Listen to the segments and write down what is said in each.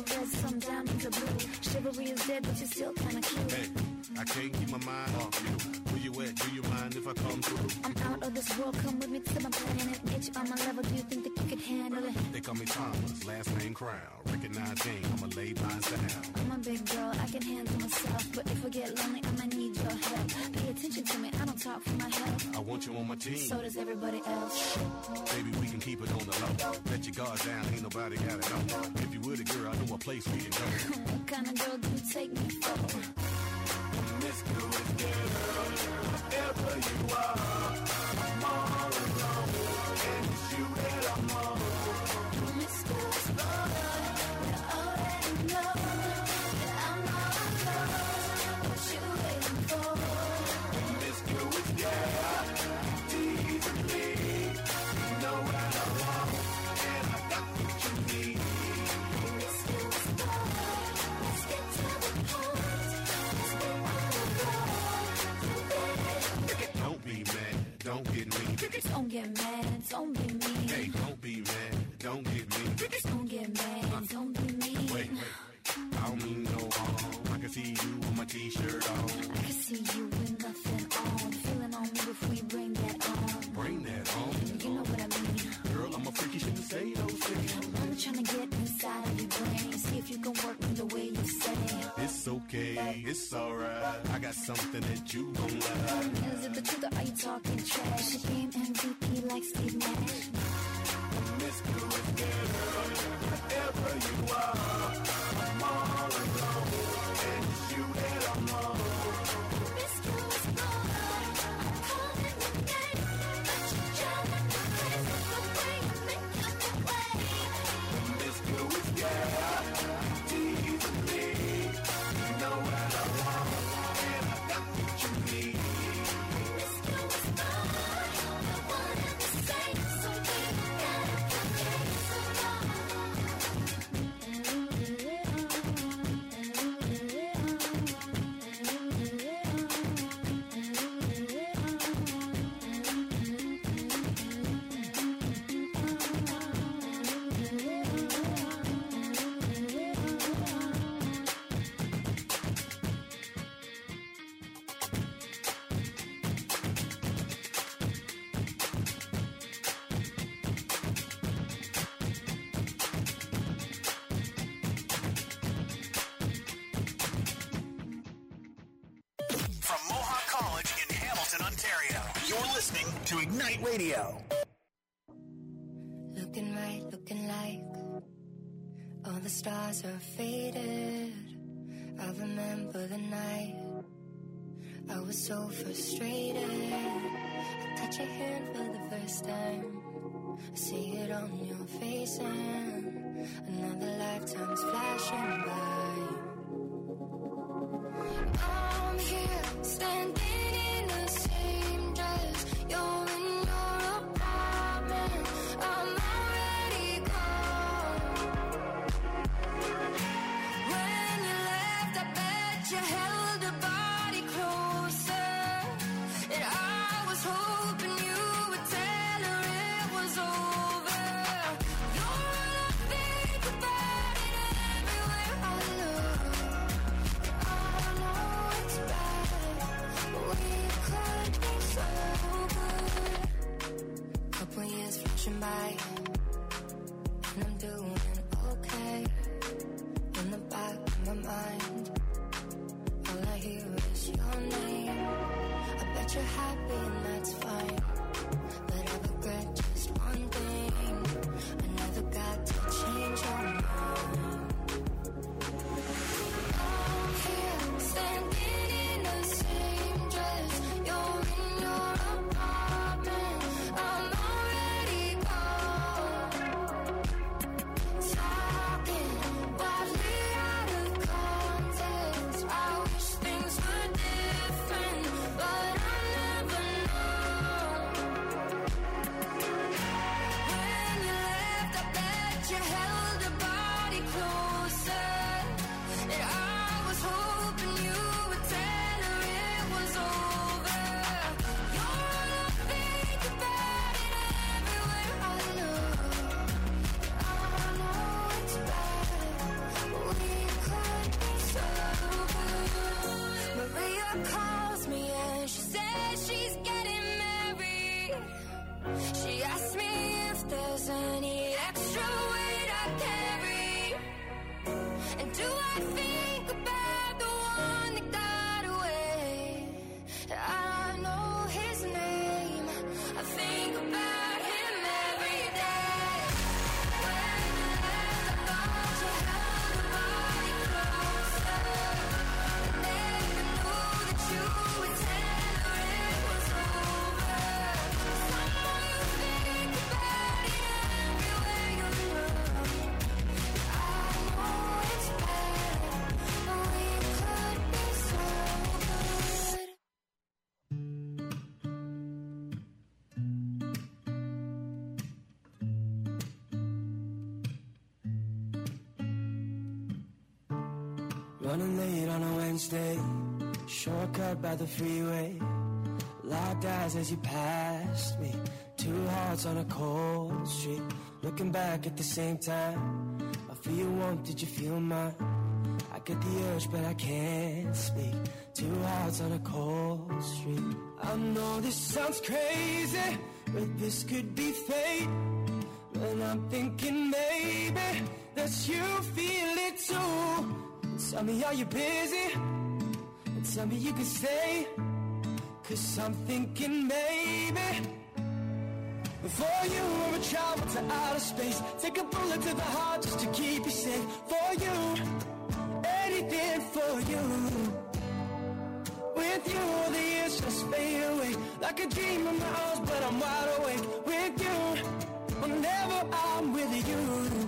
are red, some diamonds are blue. Chivalry is dead, but you're still kinda cute. Hey, I can't keep my mind off you. Where you at? Do you mind if I come through? I'm out of this world, come with me to my planet. Bitch, on my level, do you think that you could handle it? They call me Thomas, last name Crown. Recognize game, I'ma lay mine down. I'm a big girl, I can handle myself. But if I get lonely, I might need your help. Pay attention to me, I don't talk for my health. I want you on my team. So does everybody else. Baby, we can keep it on the low. Let your guard down, ain't nobody got it on. If you with a girl, I know a place we can go. What kind of girl do you take me for? Promiscuous girl, wherever you are, I'm all alone, and it's you that I'm on. Promiscuous boy, you already know that I'm all alone. What you waiting for? Promiscuous girl, teasing me, you know what I want, and I got what you need. Promiscuous boy, let's get to the point. Let's get on the road. Don't be mad, don't get me. Don't get mad, don't be mean. Hey, don't be mad, don't get me. Don't get mad, don't be mean. Wait, I don't mean no harm. I can see you with my t-shirt on. I can see you with nothing on. Feeling on me if we bring that on. Bring that on. You know what I mean. Girl, I'm a freaky, shouldn't say those things. I'm trying to get inside of your brain. See if you can work me the way you say. It's okay, it's alright. I got something that you gon' like. Is it the truth or are you talking trash? Your game MVP like Steve Nash. Promiscuous girl, wherever you are, I'm all alone, and it's you that I'm on. Promiscuous boy, I'm calling your name, but you're driving me crazy the way you make it away. Promiscuous girl, teasing me, you know what I want, and I got what you need. Promiscuous boy, the one and the same, so we gotta From Mohawk College in Hamilton, Ontario, you're listening to Ignite Radio. Looking right, looking like all the stars are faded. I remember the night I was so frustrated. I touch your hand for the first time. I see it on your face and another lifetime's flashing by. I'm here, standing in the same dress. You're in your apartment. I'm already gone. When you left, I bet you held your body closer. And I was hoping you would tell her it was over. You're all I think about it everywhere I look. I know it's bad, but we could be so good. Couple years flashing by, and I'm doing okay. In the back of my mind, all I hear is your name. I bet you're happy and that's fine, but I regret just one thing. I never got to change your mind. I'm here, standing in the same dress. You're in your apartment. I'm already gone. Talking wildly out of context. I wish things were different, but I never know. Running late on a Wednesday, shortcut by the freeway. Locked eyes as you passed me, two hearts on a cold street. Looking back at the same time, I feel your warmth, did you feel mine? I get the urge but I can't speak, two hearts on a cold street. I know this sounds crazy, but this could be fate. And I'm thinking maybe that you feel it too. Tell me, are you busy? And tell me you can stay, 'cause I'm thinking maybe for you I would travel to outer space, take a bullet to the heart just to keep you safe. For you, anything for you. With you, the years just fade away, like a dream in my arms, but I'm wide awake. With you, whenever I'm with you.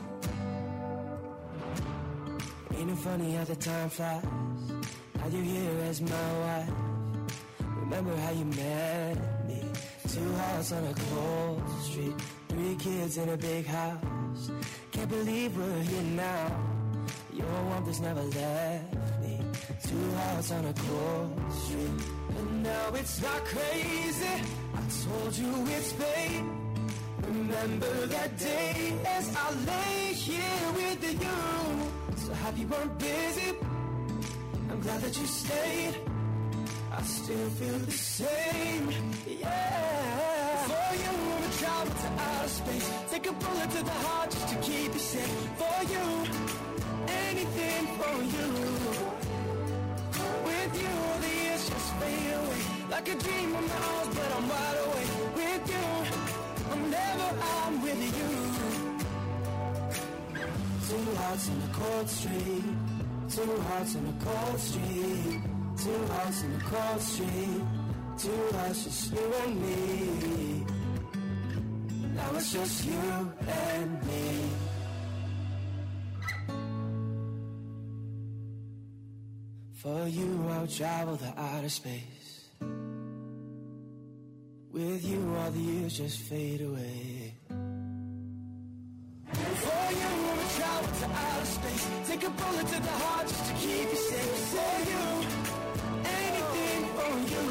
Ain't it funny how the time flies? Now you're here as my wife. Remember how you met me? Two hearts on a cold street, 3 kids in a big house. Can't believe we're here now. Your warmth has never left me. Two hearts on a cold street. And now it's not crazy, I told you it's fate. Remember that day as I lay here with you. So happy you weren't busy, I'm glad that you stayed. I still feel the same, yeah. For you, I would travel to outer space, take a bullet to the heart just to keep you safe. For you, anything for you. With you, the years just fade away, like a dream in my arms, but I'm wide awake. With you, whenever I'm with you. Two hearts in a cold street, two hearts in a cold street, two hearts in a cold street, two hearts, just you and me. Now it's just you and me. For you, I'll travel the outer space. With you, all the years just fade away. For you, I would travel to outer space, take a bullet to the heart just to keep you safe. For you, anything for you.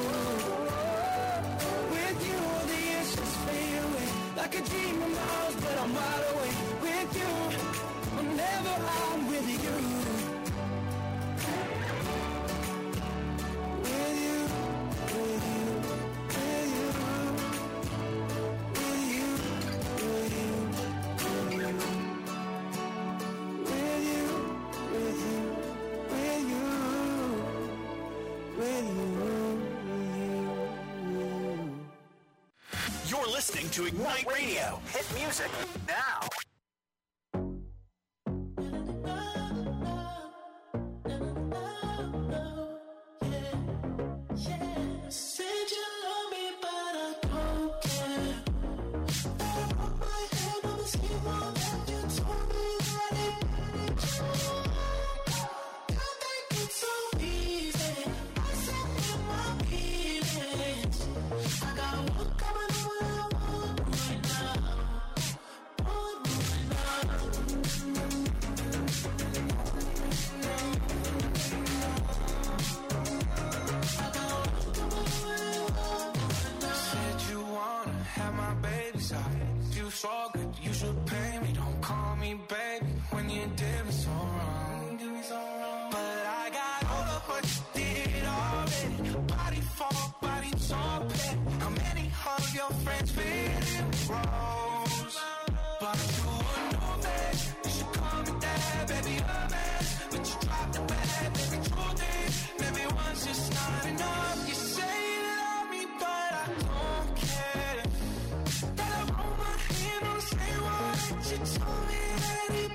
With you, all the years just fade away, like a dream in my arms, but I'm wide awake. With you, whenever I'm with you. With you, with you, with you, with you, with you, with you. With you, with you, with you, with you. You're listening to Ignite Radio. Hit music now. Said you love me, but I don't care. Put my hand on the skin on that you told me that it didn't change. Don't think it's so easy. I said in my feelings. I got one coming on, one right now. One right now. Said you wanna have my baby's eyes. You so good, you should pay me. Don't call me baby when you did me so wrong. But I got all of what you did already. Body for body, pet. How many of your friends fit in roles? But you would know that you should call me dad, baby, a man. But you dropped the bag, baby, truth is, maybe once just not enough. You say you love me, but I don't care. That I roll my hand on the same one. You told me that it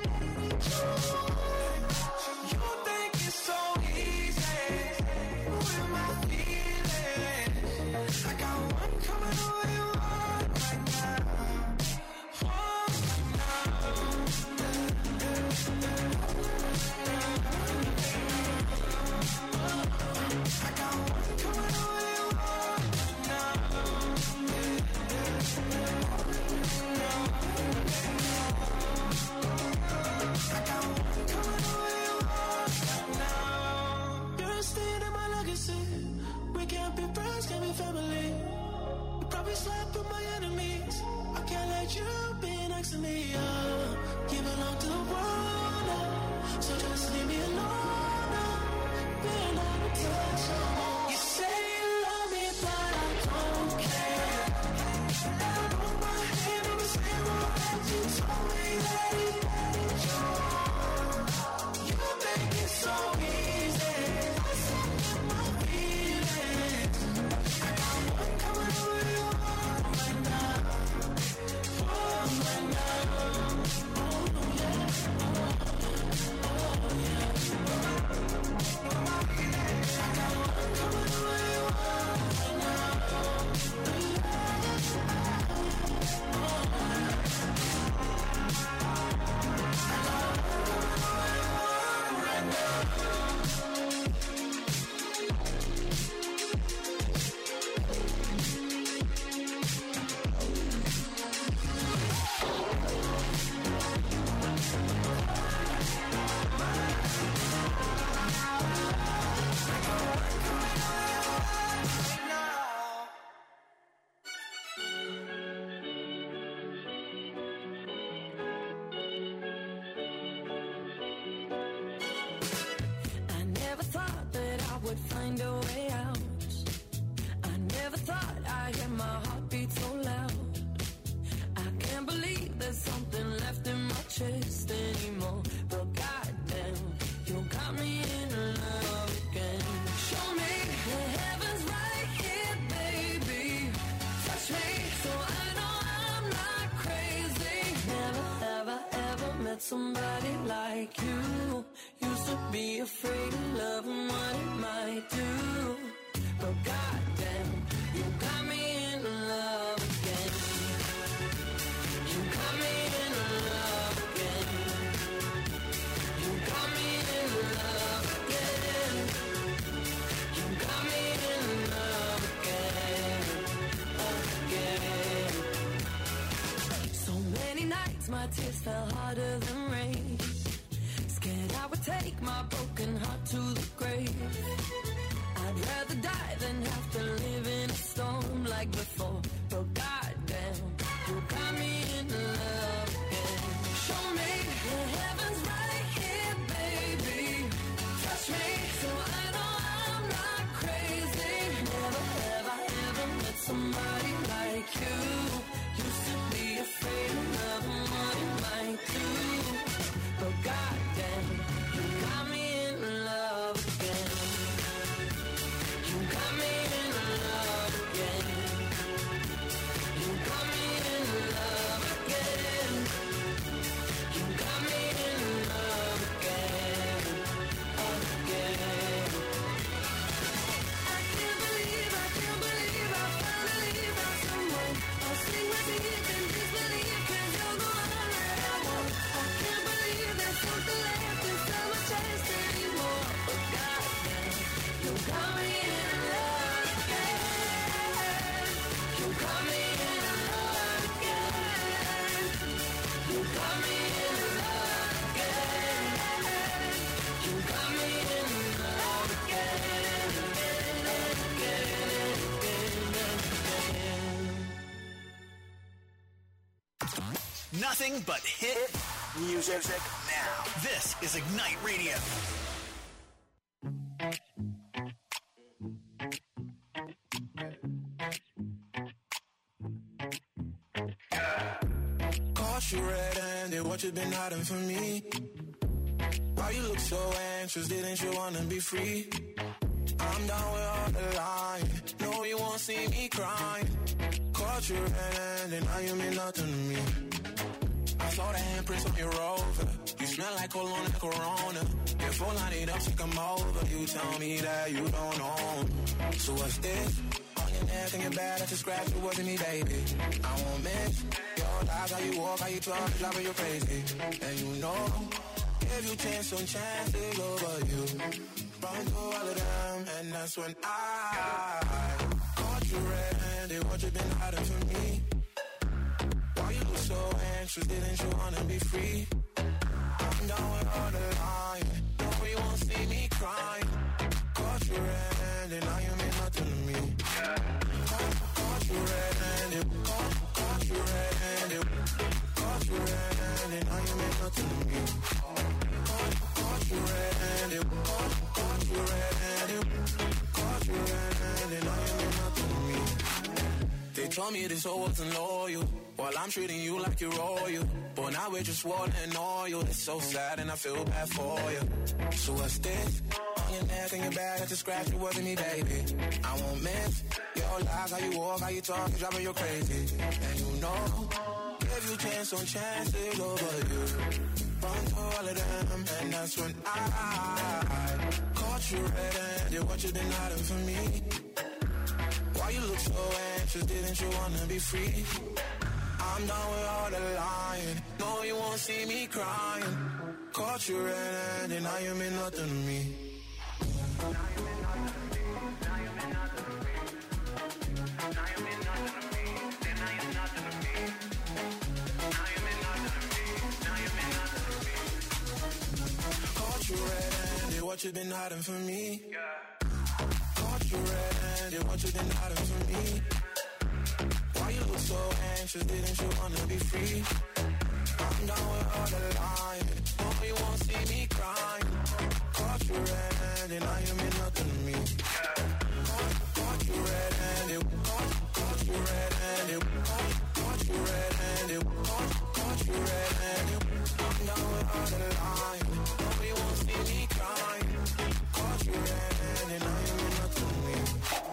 would find a way out. I never thought I'd hear my heartbeat so loud. I can't believe there's something left in my chest anymore. But goddamn, you got me in love again. Show me the heavens right here, baby. Touch me so I know I'm not crazy. Never, ever, ever met somebody like you. Used to be afraid of love and what it might do. But goddamn, you got me in love again. You got me in love again. You got me in love again. You got me in love again. Again. So many nights my tears fell harder than rain. Scared I would take my broken heart to the grave. I'd rather die than have to live in a storm like before. But goddamn, you got me in love again. Show me the heavens right here, baby. Touch me so I know I'm not crazy. Never, ever, ever met somebody like you. Used to be afraid of love and what it might do. But goddamn, you got me in love again. You got me in love again. You got me in love again. You got me in love again. Again. I can't believe I finally found someone. I'll sing my teeth and disbelieve 'cause you're the one that I want. I can't believe there's something left inside my chest anymore. But goddamn, you got me in love again. You got me in love again. You got me in love again. You got me in love again. Nothing but hit music now. This is Ignite Radio. Caught you red-handed, what you been hiding from me? Why you look so anxious, didn't you wanna be free? I'm down with all the lying, no you won't see me crying. Caught you red-handed, now you mean nothing to me. I saw the handprints on your Rover, you smell like cologne and Corona. Your phone line it up, she come over, you tell me that you don't own. So what's this? On your neck and your back, that's a scratch, it wasn't me, baby. I won't miss your lies, how you walk, how you talk, it's like you're crazy. And you know, if you chance on chances over you, run through all of them, and that's when I caught you red-handed, what you been hiding from me? Why you look so anxious, didn't you wanna be free? I'm down with all the lying, no you won't see me crying. Caught you red-handed, now you mean nothing to me. Caught you red-handed, caught you red-handed, caught you red-handed, now you mean nothing to me. Caught you red-handed, caught you red-handed, caught you red-handed, now you mean nothing to me. They told me this all wasn't loyal, while I'm treating you like you're royal. But now we're just water and oil. It's so sad and I feel bad for you. So what's this? On your neck and your back, that's a scratch, it wasn't me, baby. I won't miss your lies, how you walk, how you talk, it's driving you crazy. And you know, give you chance on chances over you. Run through all of them, and that's when I caught you red-handed, what you been hiding from me? Why you look so anxious, didn't you wanna be free? I'm done with all the lying, no you won't see me crying. Caught you red-handed, now you mean nothing to me. Caught you red-handed, what you been hiding from me? Caught you red-handed, what you been hiding from me? Why you look so anxious, didn't you wanna be free? I'm down with all the lying, no you won't see me crying. Caught you red-handed, now you mean nothing to me. you red. I'm down with all the line. Nobody won't see me crying. Caught you red and now you mean nothing to me.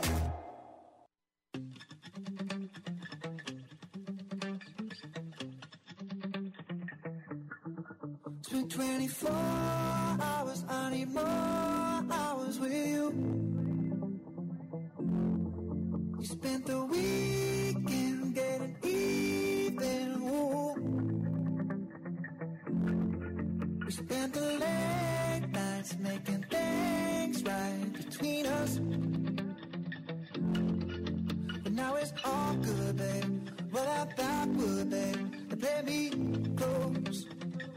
24 hours, I need more hours with you. You spent the weekend getting even. Ooh. We spent the late nights making things right between us. But now it's all good, babe. Well, I thought would, babe. They play me close.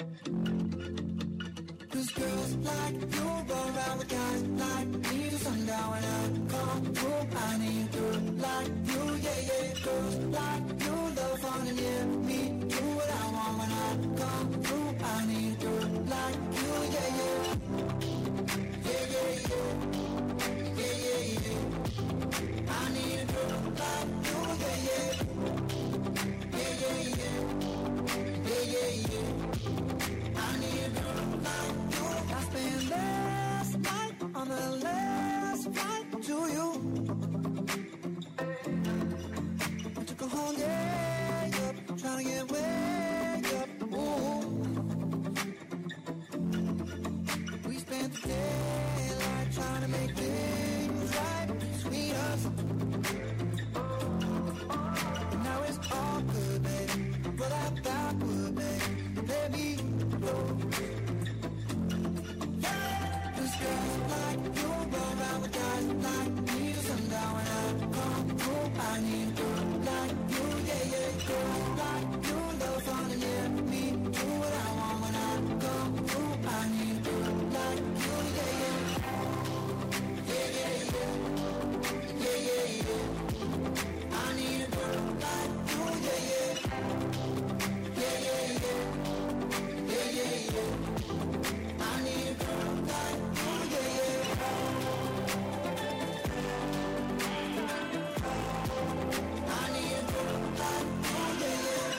Cause girls like you go around with guys like me till sundown. When I come through, I need a girl like you, yeah, yeah. Girls like you love fun and yeah, me do what I want. When I come through, I need a girl like you, yeah, yeah. Yeah, yeah, yeah. Yeah, yeah, yeah. I need a girl like you, yeah, yeah. Yeah, yeah, yeah. Yeah, yeah, yeah. I need a girl like you. I spent last night on the last flight to you. I took her home, yeah, up, trying to get way up. Ooh. We spent the daylight trying to make things right between us. And now it's all good, baby. But I thought would, baby. Let me go. Cause girls like you go around with guys like me till sundown. When I come through, I need a girl like you, yeah, yeah. Girls like you love fun and yeah, me do what I want. When I come through, I need a girl like you, yeah, yeah. Yeah, yeah, yeah. Yeah, yeah, yeah. I need a girl like you, yeah, yeah. Yeah, yeah, yeah. Yeah, yeah, yeah. I need a girl like you, yeah, yeah. I need a girl like you, yeah, yeah.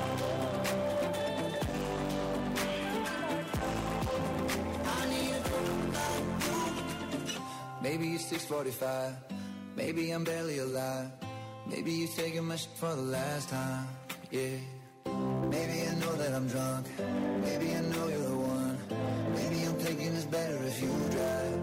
I need a girl like you. Maybe it's 6:45. Maybe I'm barely alive. Maybe you're taking my shit for the last time. Yeah. Maybe I know that I'm drunk. Maybe I know you're the one. Maybe I'm thinking it's better if you drive.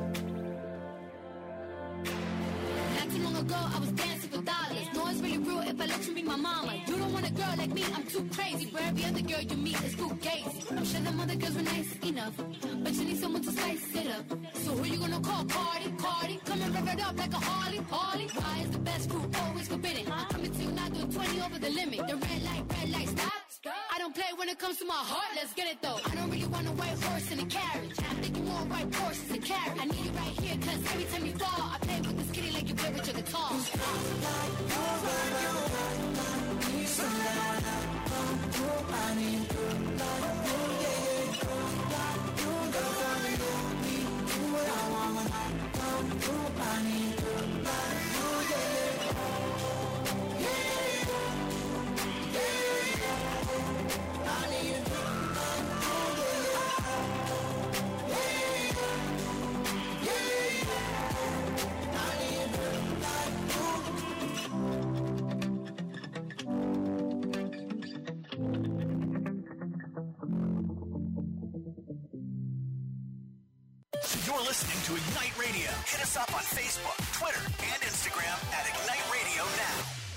Not too long ago, I was dancing for dollars. No, it's really real if I let you be my mama. You don't want a girl like me, I'm too crazy. Where every other girl you meet is too gazy. I'm sure them other girls were nice enough, but you need someone to spice it up. So who you gonna call? Cardi, Cardi. Come and rev it up like a Harley, Harley. Why is the best fruit always forbidden? I'm coming to you now doing 20 over the limit. The red light, stop. I don't play when it comes to my heart, let's get it though. I don't really want a white horse in a carriage. I'm thinking more white horses and carriage. I need you right here, cause every time you fall, I play with this kitty like you play with your guitar. I need a girl like you, yeah, yeah. Girls like you, love fun and yeah, me do what I want. When I come through, I need a girl like you, yeah, yeah. Yeah, yeah, yeah. Yeah, yeah. I need a girl like you, yeah, yeah. Yeah, yeah. I need a girl like you. You're listening to Ignite Radio. Hit us up on Facebook, Twitter, and Instagram at Ignite Radio Now.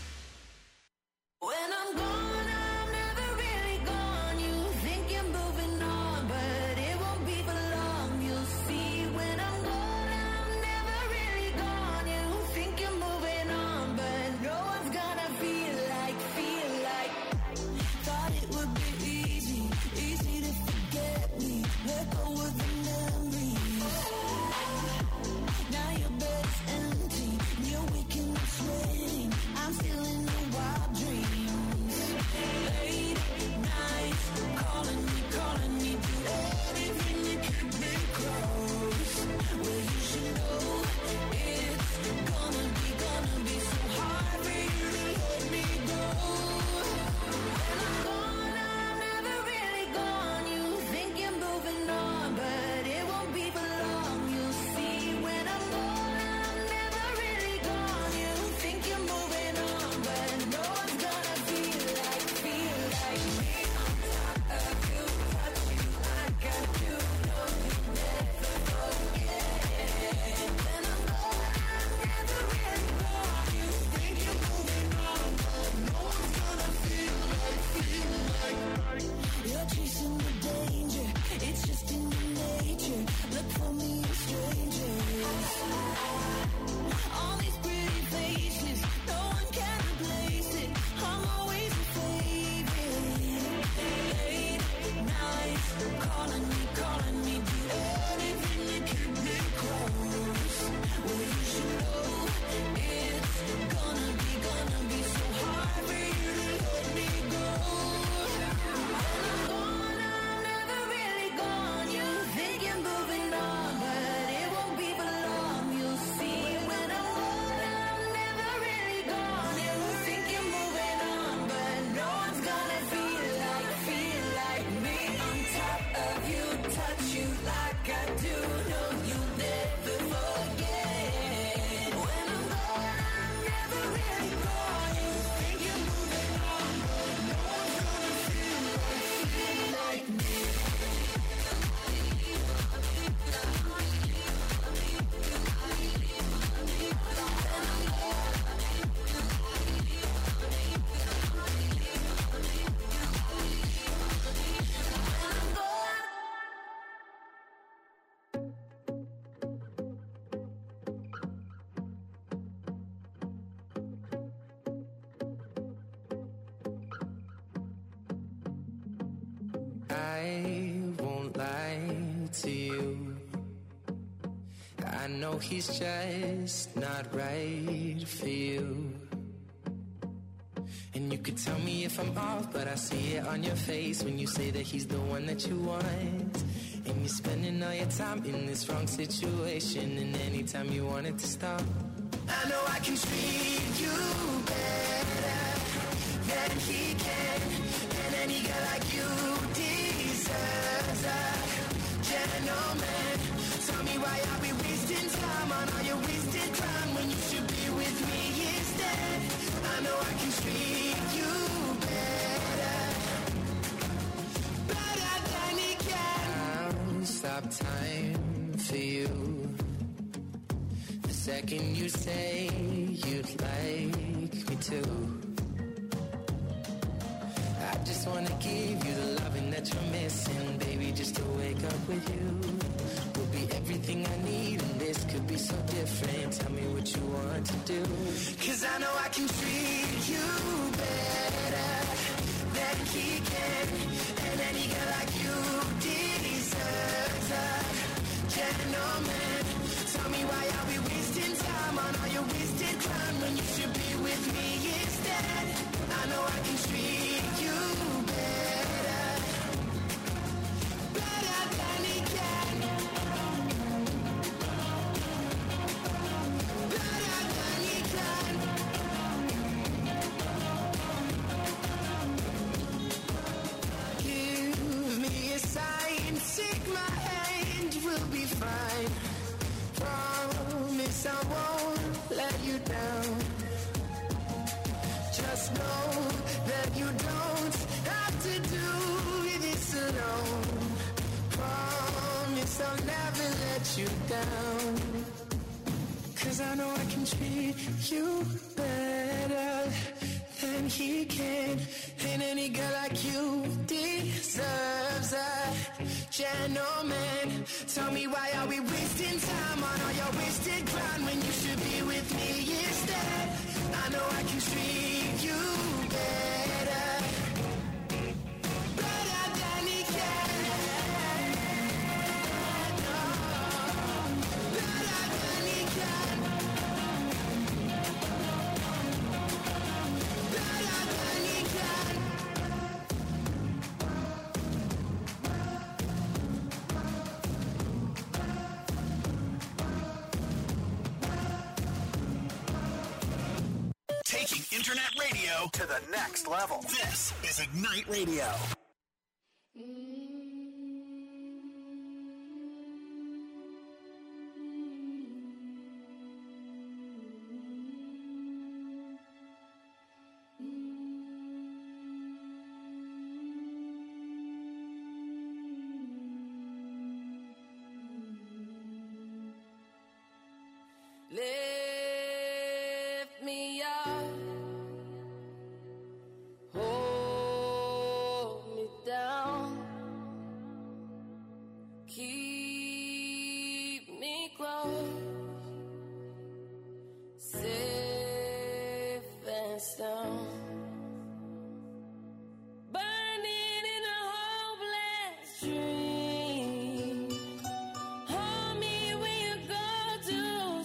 When I'm gone, I'm never really gone. You think you're moving on, but it won't be for long. You'll see when I'm gone, I'm never really gone. You think you're moving on, but no one's gonna feel like. Thought it would be easy to forget me. Let go of the memories. Now your bed's empty, you're waking up sweating. I'm still in the wild dreams. Late nights, calling me, do everything to keep me close. Well, you should know it's gonna be so hard for you to let me go. When I'm gone, I'm never I won't lie to you. I know he's just not right for you. And you could tell me if I'm off, but I see it on your face when you say that he's the one that you want. And you're spending all your time in this wrong situation, and anytime you want it to stop, I know I can treat you better than he can. And any girl like you deserves a gentleman. Tell me why are we wasting time on all your wasted crime when you should be with me instead. I know I can treat you better than he can. I'll stop time for you the second you say you'd like me to. I just wanna give you the loving that you're missing, baby, just to wake up with you. Will be everything I need, and this could be so different. Tell me what you want to do, 'cause I know I can treat you better than he can. And any girl like you deserves a gentleman. Tell me why are we wasting time on all your wasted crime when you should be with me instead. I know I can treat you better than he can. Better than he can. Give me a sign, take my hand, we'll be fine. Promise I won't let you down. Just know that you don't have to do this alone. Promise I'll never let you down. 'Cause I know I can treat you better than he can. And any girl like you deserves a gentleman. Tell me why are we wasting time on all your wasted grind when you should be with me instead. I know I can treat you better than he can. No, better than he can. Better than he can. Taking internet radio to the next level. This is Ignite Radio. Lift me up, hold me down, keep me close, safe and sound. Burning in a hopeless dream. Hold me when you go to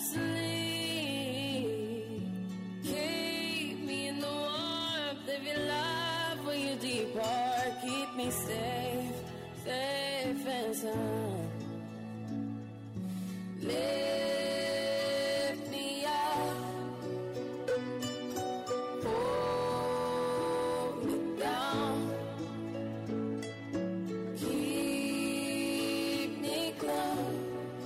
sleep. Keep me in the warmth of your love when you depart. Keep me safe, safe and sound. Lift me up, hold me down, keep me close,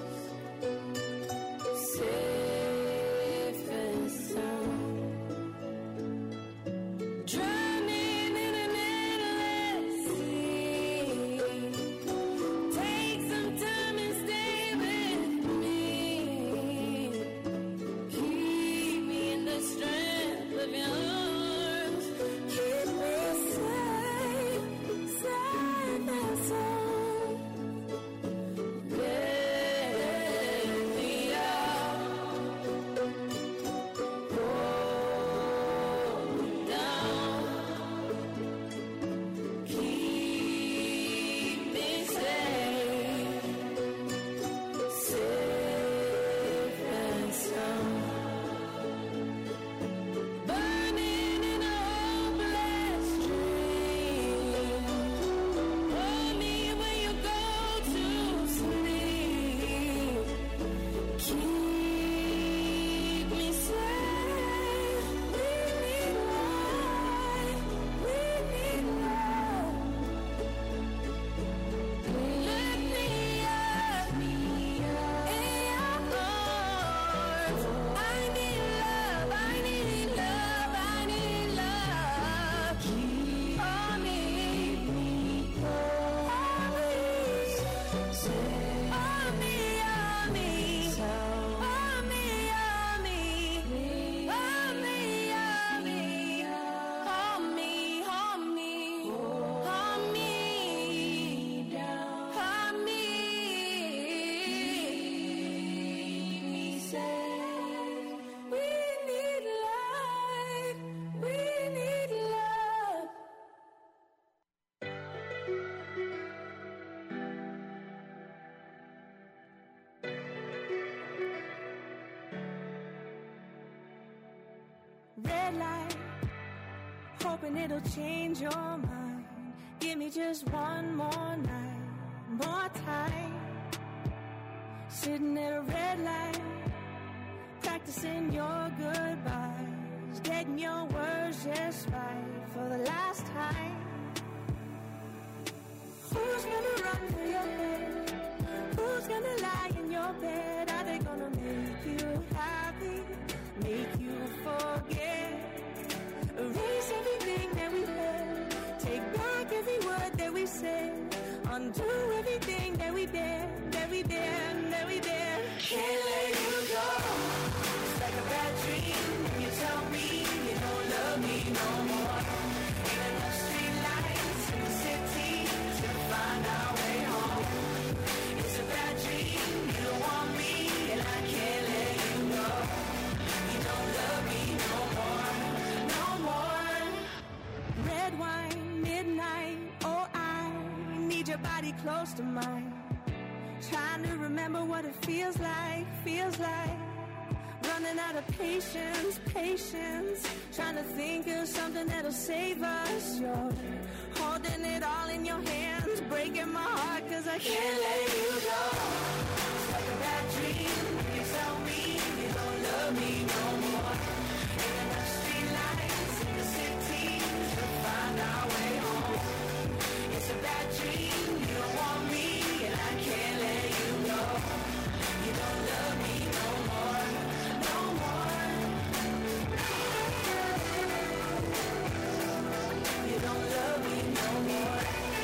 safe and sound. Drowning in an endless sea. Take some time and stay with me. red light, hoping it'll change your mind. Give me just one more night, more time. Sitting at a red light, practicing your goodbyes, getting your words just right for the last time. Who's gonna run for your head? Who's gonna lie in your bed? Are they gonna make you happy, make you forget? Erase everything that we had, take back every word that we said, undo everything that we did, that we did, that we did. Can't let you go. It's like a bad dream when you tell me you don't love me no more. Ain't enough street lights in the city to find our way home. It's a bad dream, you don't want me, and I can't let you go. You don't love me no more, no more. Red wine, midnight, oh I need your body close to mine. Trying to remember what it feels like, running out of patience, trying to think of something that'll save us. You're holding it all in your hands, breaking my heart 'cause I can't let you go. It's like a bad dream when you tell me you don't love me no more. Ain't enough street lights in the city to find our way home. It's a bad dream, you don't want me, and I can't let you go. You don't love me no more, no more. You don't love me no more,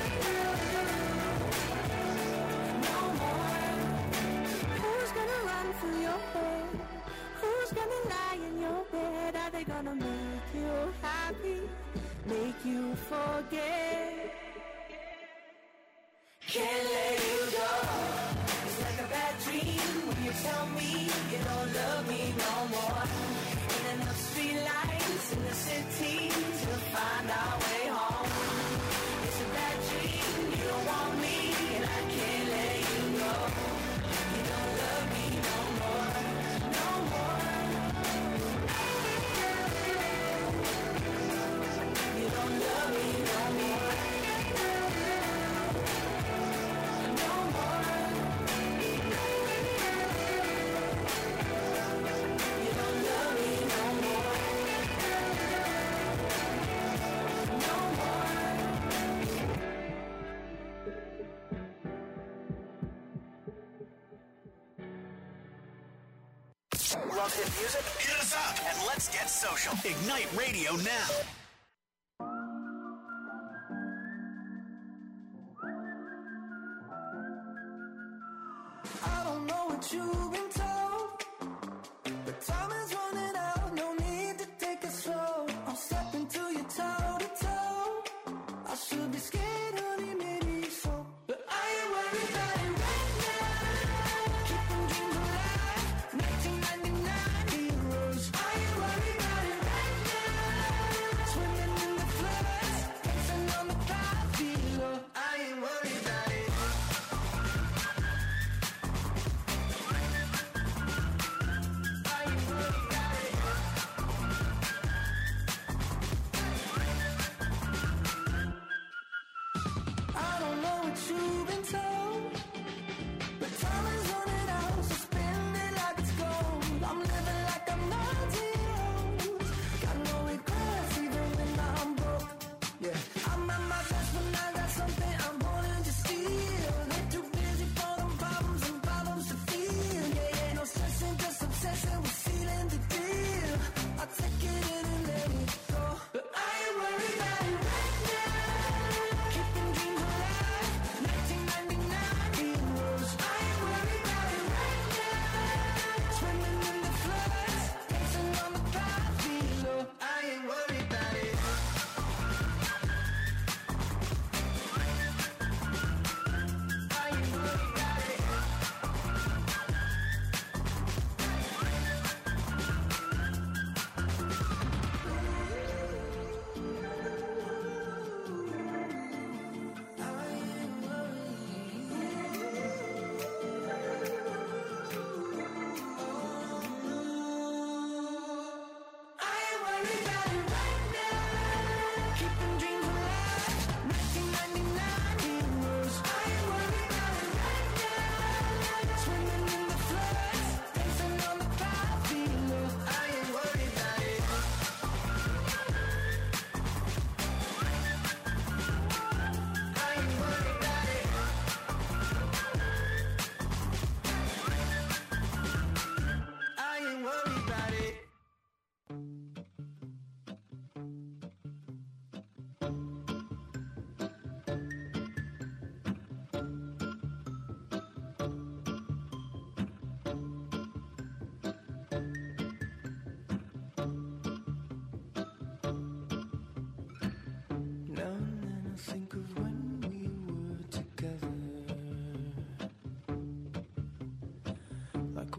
no more. Who's gonna run for your head? Who's gonna lie in your bed? Are they gonna make you happy, make you forget? Can't let you go. It's like a bad dream when you tell me you don't love me no more. Ain't enough street lights in the city to find our way home. It's a bad dream, you don't want me, and I can't let you go. You don't love me no more, no more. You don't love me no more. Love hit music? Hit us up and let's get social. Ignite Radio now. I don't know what you've been told, but time is running out. No need to take it slow. I'm stepping to you toe to toe. I should be scared, honey, maybe so, but I ain't worried about it right now. Keeping dreams alive, 1999 heroes. I ain't worried about it right now. Swimming in the floods, dancing on the cloud below. I ain't worried about it. I don't know what you've been told, but time is running out, so spend it like it's gold. I'm living like I'm 90 years old. Got no regrets even when I'm broke. Yeah, I'm at my best when I got something I'm wanting to steal. They're too busy for them problems and problems to feel. Yeah, ain't no stressing, just obsessing with sealing the deal. I take it in and let it go, but I ain't worried about it right now. Keeping dreams alive, 1999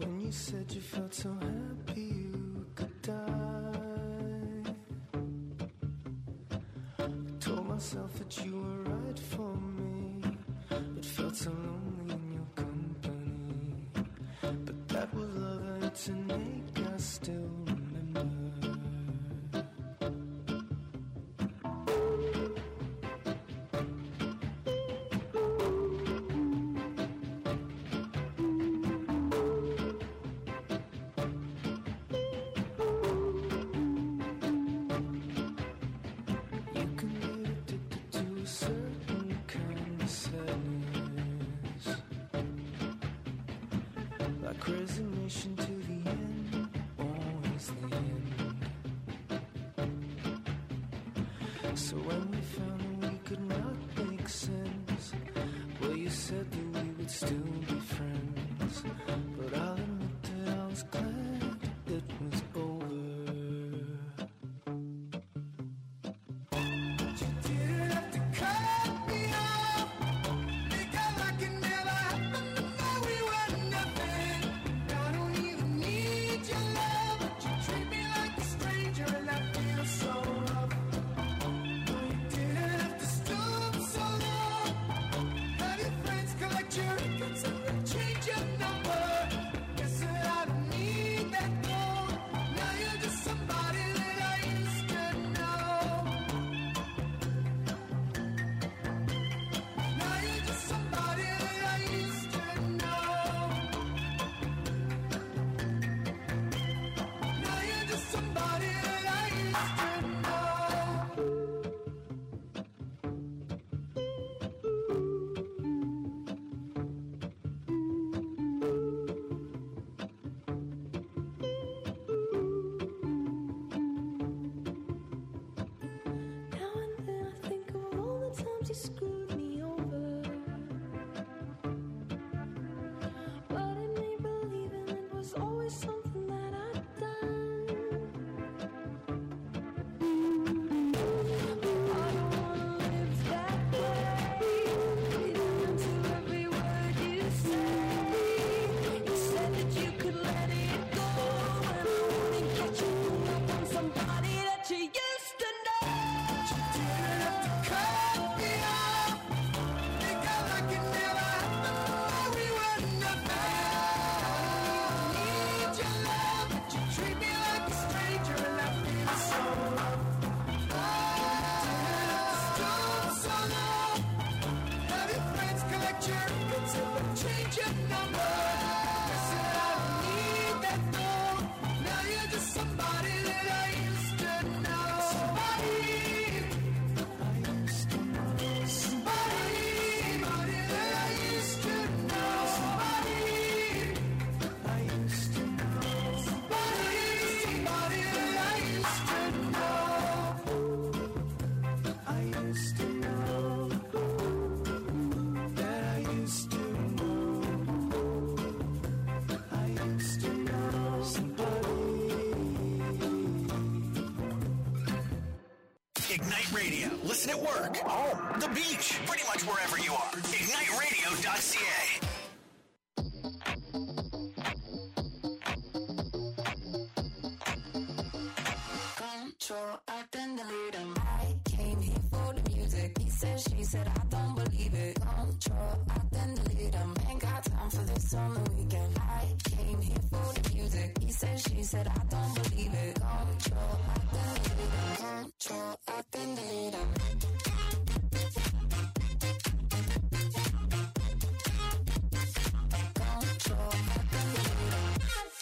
when you said you felt so happy you could die. I told myself that you were right for me, but felt so lonely in your company. But that was love I had to make, I still remember. Resignation to the end, always the end. So when we found that we could not make sense, well, you said that we would still be friends. But I'll admit that I was glad it was over. You didn't have to cut me off, because I can never happen to know we were nothing. I don't even need your love, but you treat me like a stranger and I feel so rough. No, you didn't have to stoop so low. Have your friends collect your records and then change your number. Guess that I don't need that phone. Now you're just somebody that I used to know. Now you're just somebody that I used to know. Now you're just somebody that I used to know. Now and then I think of all the times you screwed me over, but it made believing it was always something that I'd done. I don't wanna live that way. Reading into every word you say. You said that you could let it go, and I wouldn't get you hung up on somebody that you used to know. Didn't have to cut me off, because I could never happen to know we were nothing. I don't need your love, but you treat me like a stranger and I feel so rough. Didn't have to stoop so low. Have your friends collect your records and then change your number. Guess that I don't need that phone. Now you're just somebody that I used to know. Somebody I used to know. Somebody that I used to know. Somebody I used to know. Somebody that I used to know. I used to know. That I used to know. I used to know somebody. Ignite Radio. Listen at work, home, the beach, pretty much wherever you are. IgniteRadio.ca. Control, I then delete him. I came here for the music. He said, she said, I don't believe it. Control, I then delete him. Ain't got time for this on the weekend. I came here for the music. He said, she said, I don't believe it. Control, I then delete him. Control, I then delete him. Control, I then delete him.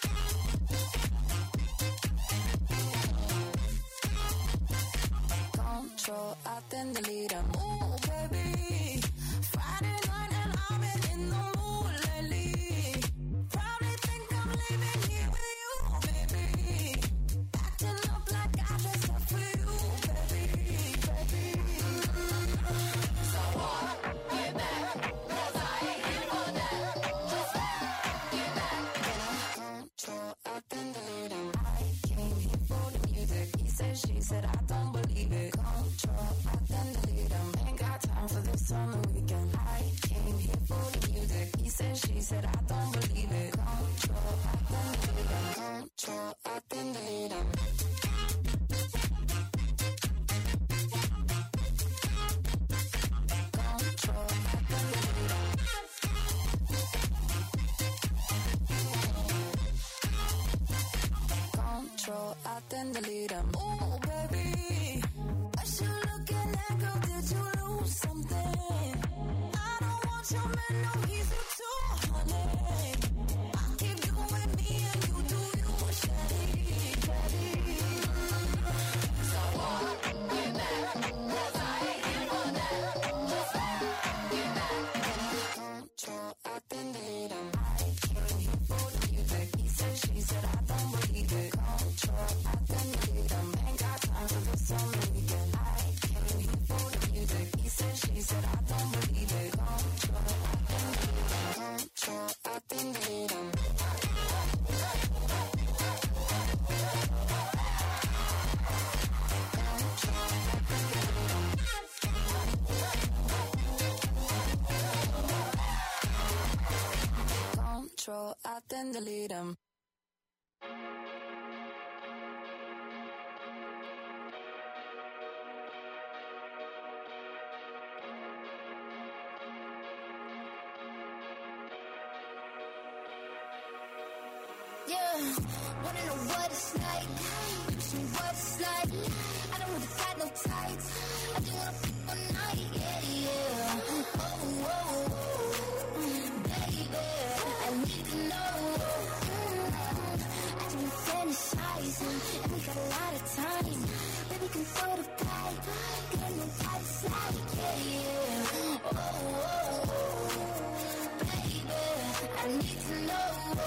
Control, I then delete him. Ooh, baby. Friday night and I've been in the mood lately. Probably think I'm leaving here with you, baby. Acting up like I dressed up for you, baby, baby. So what? Get back, 'cause I ain't here for that. Just get back. Control, I then delete him. I came here for the music. He said, she said, I don't believe it. Control, I then delete him. Ain't got time for this on the weekend. I came here for the music. He said, she said, I don't believe it. Control, I then delete them. Ooh, baby, what you looking at, girl? Did you lose something? I don't want your man, no, he's a too honey. I keep doing me and you do you, shawty, shawty. So what? Get back, 'cause I ain't here for that. Just get back. Control, I then delete them. I can't hear for the music. He said, she said, I don't believe it. Control, I then delete them. Ain't got time for this on the weekend. I can't hear for the music. He said, she said, I don't believe it. Control, I then delete them. Control, I then delete them. Control, I then delete them. Yeah, wanna know what it's like? Teach me what it's like. I don't really got no tights. I just wanna fuck all night, yeah, yeah. Oh, oh, oh, baby, I need to know. I just been fantasizing, and we got a lot of time. Baby, can throw the pipe, get no what it's like, yeah, yeah. Oh, oh, oh, baby, I need to know.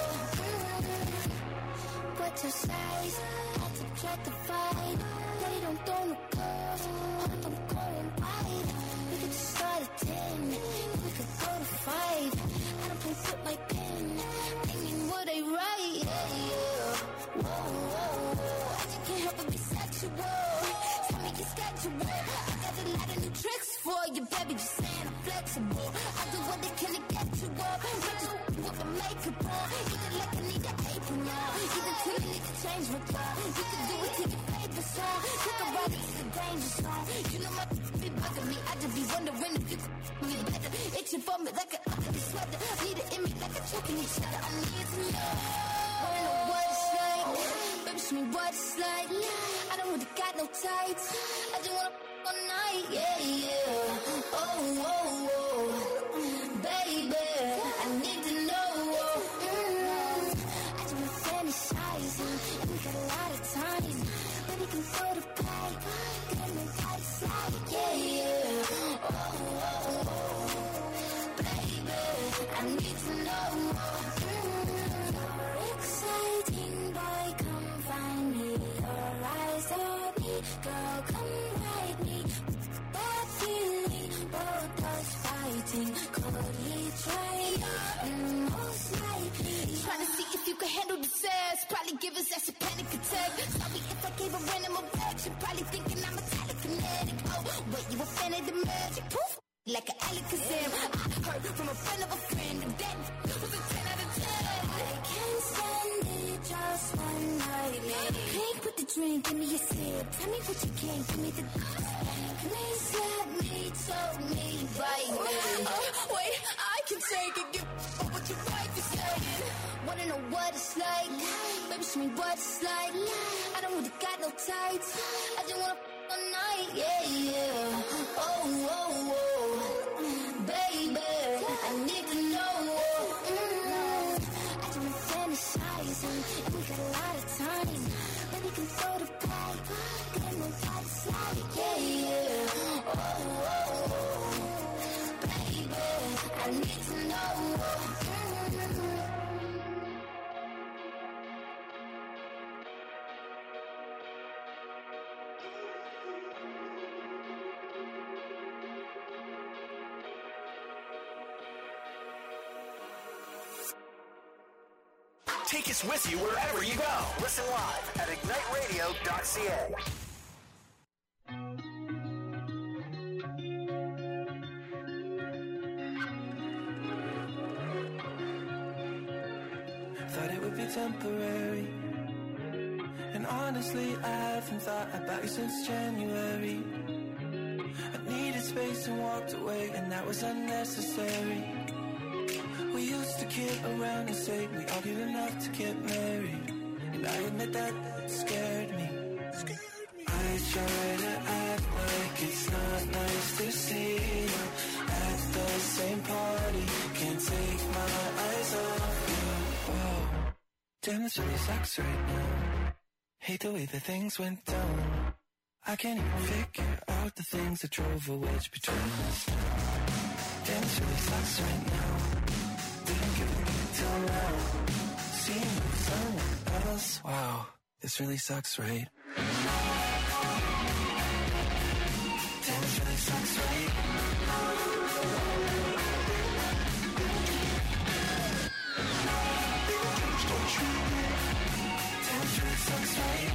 What's your size? I subtract the fight. They don't throw no curves. I'm going wide. We could just start at 10. We could go to 5. I don't play with my pen. Thinking what I write. Yeah, yeah. Whoa, whoa, whoa. I just can't help but be sexual. Tell me your schedule. I got a lot of new tricks for you, baby. Just saying I'm flexible. I do what they can to get you up. Not just with my makeup on. Either like I need an apron on. Either till you need to change my car. You can do it till your favorite song. Take a ride, it's a danger song. You know my be bugging me. I just be wondering if you could me better. Itching for me like an ugly sweater. Need an image like a choking each other. I need to know. Wanna know what it's like? Baby, show me what it's like. I don't really got no tights. I just wanna fuck all night. Yeah, yeah. Oh, oh, oh. Baby, I need to know. I just been fantasizing, and we got a lot of time. Baby, can throw the pipe, get me outside, yeah, yeah. Oh, oh, oh, baby, I need to know. You're exciting, boy, come find me. Your eyes on me, girl, come ride me. That feeling, both us fighting. Could he try? Most likely. Trying to see if you can handle the sass. Probably give us that's a panic attack. Sorry if I gave a random affection. Probably thinking I'm a telekinetic. Oh, wait, you a fan of the magic? Poof, like an Alakazam. I heard from a friend of a friend, and that was a 10 out of 10. I can't stand it just one night. Drink with the drink, give me a sip. Tell me what you can, give me the please let me, tell me right now. Wait, I can take it, give what your wife is saying. Wanna know what it's like? Baby, show me what it's like. I don't really got no tights. I just wanna fuck all night, yeah, yeah. Oh, oh, oh, baby, I need to know. I just been fantasizing, and we got a lot of time. Baby, can throw the pipe, get no outside, yeah, yeah. Oh, oh, oh, baby, I need to know. Take us with you wherever you go. Listen live at igniteradio.ca. Thought it would be temporary, and honestly I haven't thought about you since January. I needed space and walked away, and that was unnecessary. We used to kid around and say we argued enough to get married, and I admit that scared me. I try to act like it's not nice to see you at the same party. Can't take my eyes off you. Whoa, damn, this really sucks right now. Hate the way that things went down. I can't even figure out the things that drove a wedge between us. Damn, this really sucks right now. Didn't give a shit till now. Seeing you with someone else. Wow, this really sucks, right? Damn, this really sucks, right? Damn, this really sucks, right?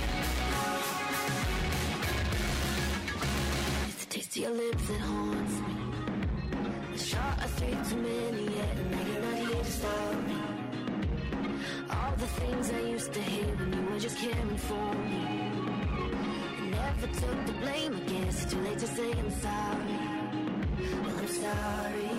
It's the taste of your lips that haunts me. A shot of three too many yet, and now you're not here to stop me. All the things I used to hate when you were just caring for me. I never took the blame, I guess it's too late to say I'm sorry. Well, I'm sorry.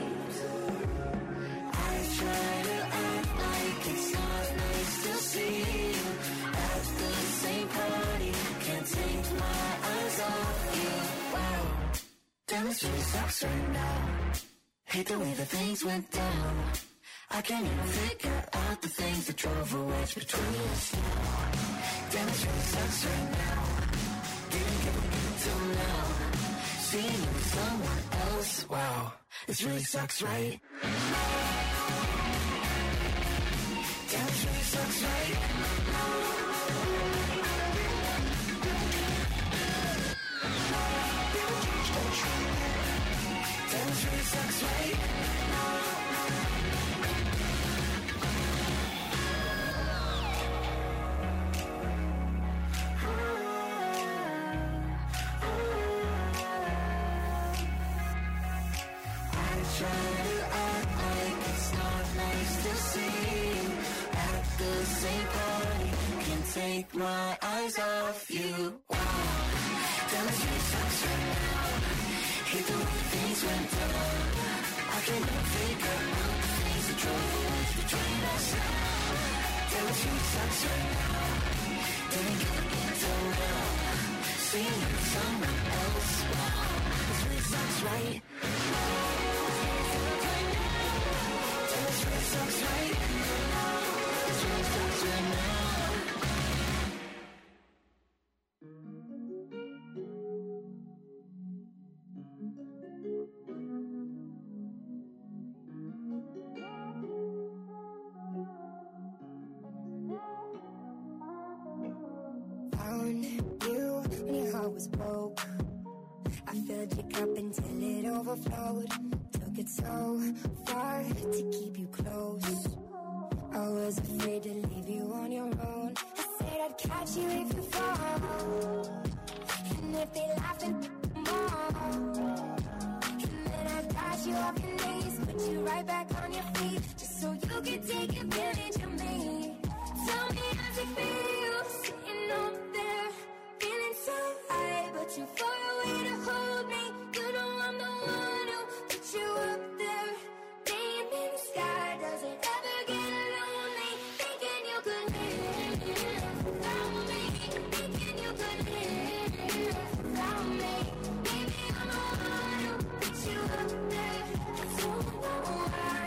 I try to act like it's not nice to see you at the same party. Can't take my eyes off you. Wow, damn, this really sucks right now. Hate the way that things went down. I can't even figure out the things that drove a wedge between us now. Damn, this really sucks right now. Didn't give a shit till now. Seeing you with someone else. Wow, this really sucks, right? Damn, this really sucks, right? Damn, this really sucks, right? Try to act like it's not nice to see you at the same party. Can't take my eyes off you. Wow, damn, this really sucks right now. Hate the way things went down. I can't even figure out the things that drove a wedge between us now. Damn, this really sucks right now. Didn't give a shit till now. Seeing you with someone else. Wow, this really sucks, right? This really sucks, right? This really sucks right now. Found you when your heart was broke. I filled your cup until it overflowed. Took it so far to keep you close. I was afraid to leave you on your own. I said I'd catch you if you fall. And if they laugh and more. And then I got you off your knees, put you right back on your feet, just so you could take advantage of me. Tell me how's it feel, sitting up there, feeling so high, but you far away to hold me. You know I'm the one who put you up there, laying in the sky. Does it ever get lonely, thinking you could live without me, thinking you could live without me? Maybe I'm the one who put you up there. I don't know why.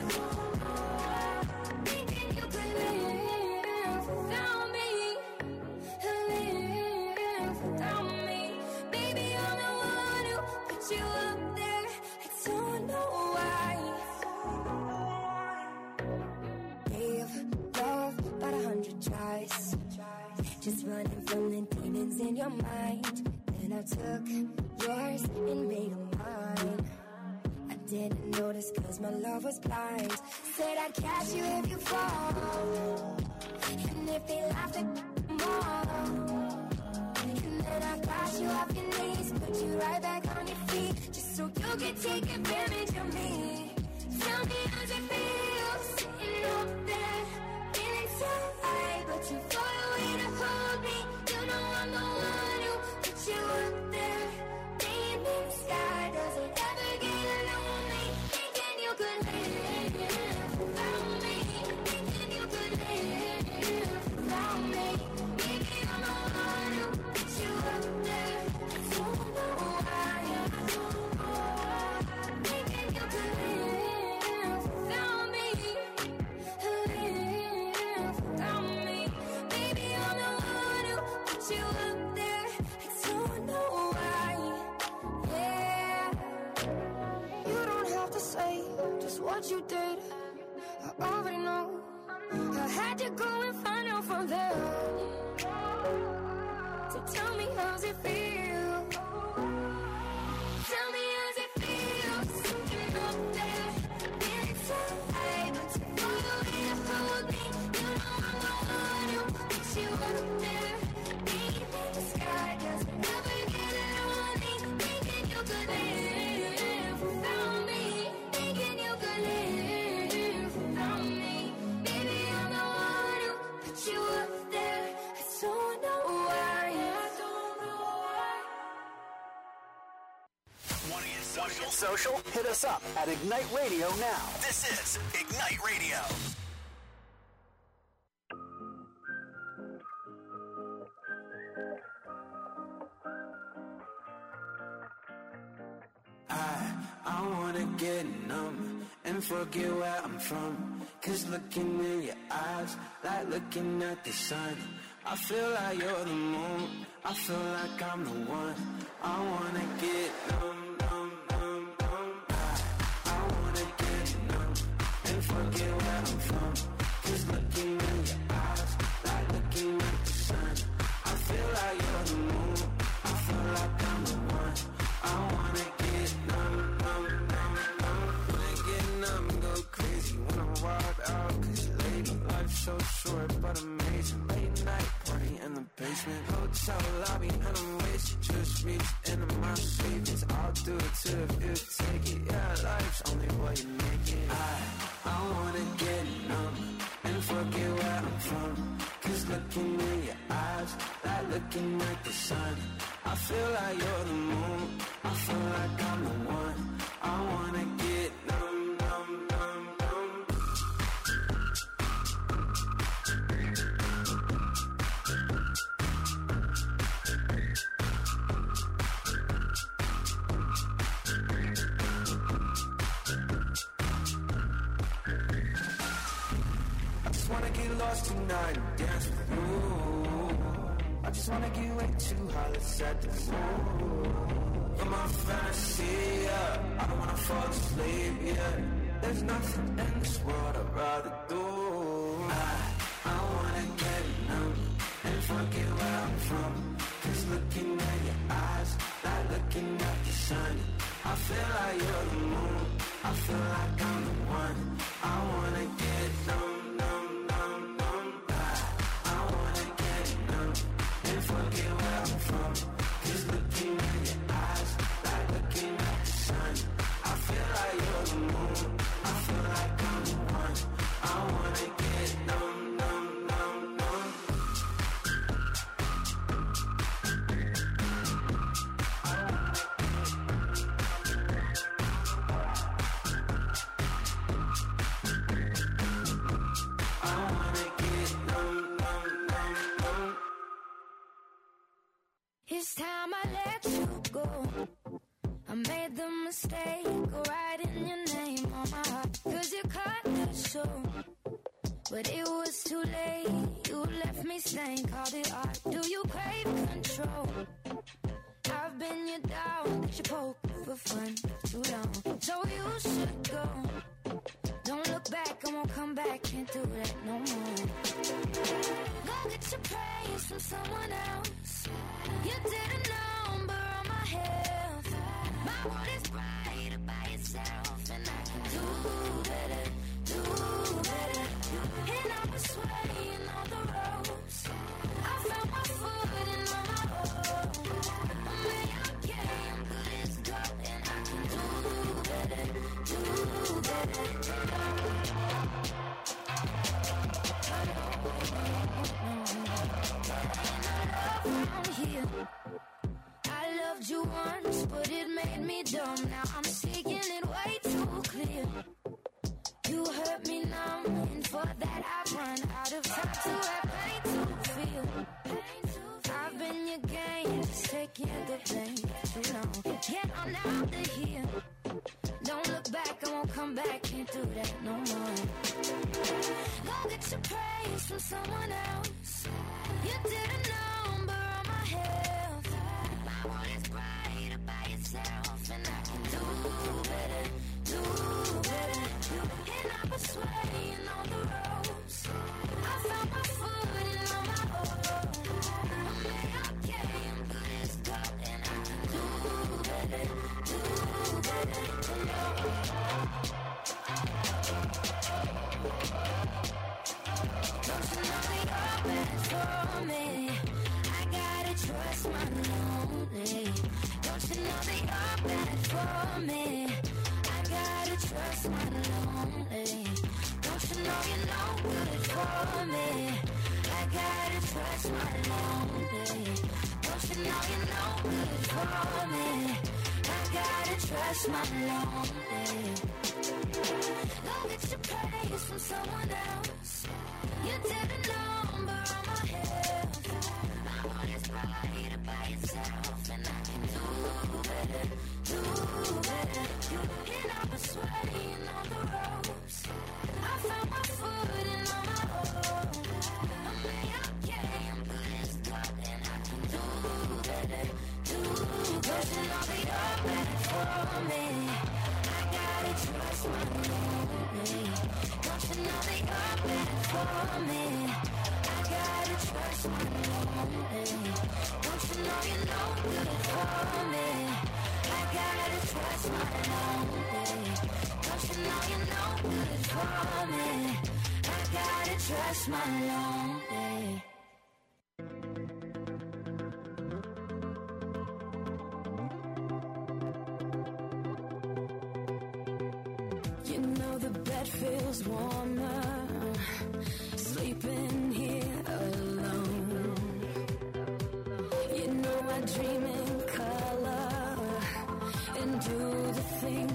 Thinking you could live without me, live without me. Baby, I'm the one who put you up there. I don't know why. Gave love about 100 tries, just running from the demons in your mind. Then I took yours and made them mine. I didn't notice cause my love was blind. Said I'd catch you if you fall, and if they laughed at more. And then I got you off your knees, put you right back on your feet, just so you could take advantage of me. Tell me how's it feel, sitting up there, feeling so high, but you far away to hold me. You know I'm the one who put you up there, laying in the sky. Does it ever get lonely, thinking you could live without me, thinking you could live without me? Maybe I'm the one who put you Just what you did, I already know. I had to go and find out from there. So tell me, how's it feel? Tell me, how's it feel? Something up there, inside. But to follow it up with me, you know I'm the one who puts you up there. Deep in the sky, 'cause I never get it on me. Thinking you could live without me. Thinking you could live without me. Baby, I'm the one who put you up there. I don't know why. I don't know why. Want to get social? Hit us up at Ignite Radio now. This is Ignite Radio. I wanna get numb and forget where I'm from. 'Cause looking in your eyes, like looking at the sun. I feel like you're the moon, I feel like I'm the one. I wanna get numb, numb, numb, numb. I wanna get numb and forget where I'm from. 'Cause looking in your eyes, like looking at the sun. I feel like you're the moon, I feel like I'm the one. I wanna get numb, numb, numb, numb. Wanna get numb, go crazy when I walk out. 'Cause lady, life's so short but amazing. Late night party in the basement, hotel lobby, and I'm wasted. Just reached into my savings. I'll do it too if you take it. Yeah, life's only what you make it. I wanna get numb and forget where I'm from. 'Cause looking in your eyes, like looking at the sun. I feel like you're the moon, I feel like I'm the one. I wanna get numb, numb, numb, numb. I just wanna get lost tonight and dance with you. I just wanna get way too high, let's set the mood. You're my fantasy, yeah. I don't wanna fall asleep, yeah. There's nothing in this world I'd rather do. I wanna get numb and forget where I'm from. 'Cause looking at your eyes, like looking at the sun. I feel like you're the moon, I feel like I'm the one. I wanna get numb, numb, numb, numb. I wanna get numb and forget where I'm from. 'Cause looking at your eyes, like looking at the sun. I feel like you're the moon, I feel like I'm the one. I wanna get numb, numb, numb, numb. I wanna get numb, numb, numb, numb. It's time I let you go. I made the mistake of writing your name on my heart. 'Cause you cut the show, but it was too late. You left me stained, called it art. Do you crave control? I've been your dog, that you poke for fun too long. So you should go. Don't look back, I won't come back, can't do that no more. Go get your praise from someone else. You did a number on my health. My world is brighter by itself, and I can do better, do better. And I was swaying all the ropes. I found my foot in all my own. I'm okay, I'm good as gold, and I can do better, do better. Around here, I loved you once, but it made me dumb. Now I'm seeing it way too clear. You hurt me numb, and for that I've run out of time to have pain to feel. I've been your game, just taking the blame too long. Get on out of here. Don't look back, I won't come back, can't do that no more. Go get your praise from someone else. You did a number on my health. My world is brighter by itself, and I can do better, do better. trust my lonely. Don't you know you're no good for me? I gotta trust my lonely. Don't you know you're no good for me? I gotta trust my lonely. Don't get your praise from someone else. You did a number on my health. I'm on this ride by yourself, and I can do better, do better. And I was swaying on the ropes. I found my footing on my own. I'm okay, I'm good as gold, and I can do better, do better. You know that you're better for me. I gotta trust my lonely. Don't you know that you're better for me? I gotta trust my lonely. Don't you know you're no good for me? I gotta trust my lonely. Don't you know you're no good for me? I gotta trust my lonely. You know the bed feels warmer, sleeping here alone. You know I dream in color and do the things